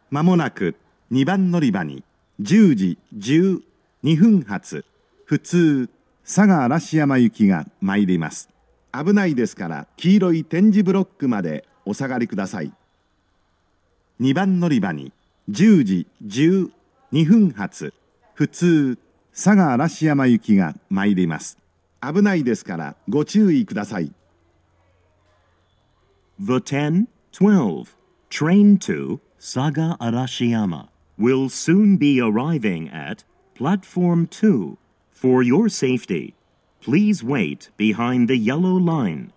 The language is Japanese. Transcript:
まもなく2番乗り場に10時12分発普通佐賀嵐山行きが参ります。危ないですから黄色い点字ブロックまでお下がりください。2番乗り場に10時12分発普通佐賀嵐山行きが参ります。危ないですからご注意ください。 The 10:12 train to Saga Arashiyama will soon be arriving at platform 2. For your safety, please wait behind the yellow line.